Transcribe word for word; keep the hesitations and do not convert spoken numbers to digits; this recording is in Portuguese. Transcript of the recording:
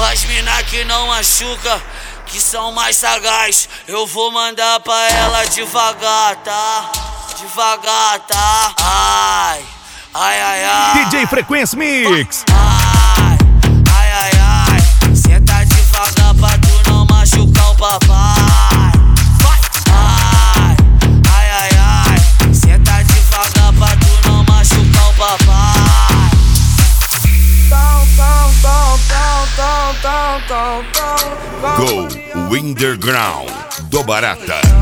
As mina que não machuca, que são mais sagaz, eu vou mandar pra ela devagar, tá? Devagar, tá? Ai, ai, ai, ai. D J Frequência Mix. Ai, ai, ai, ai. Senta devagar pra tu não machucar o papai. Ai, ai, ai, ai. Senta devagar pra tu não machucar o papai. Go Underground do Barata.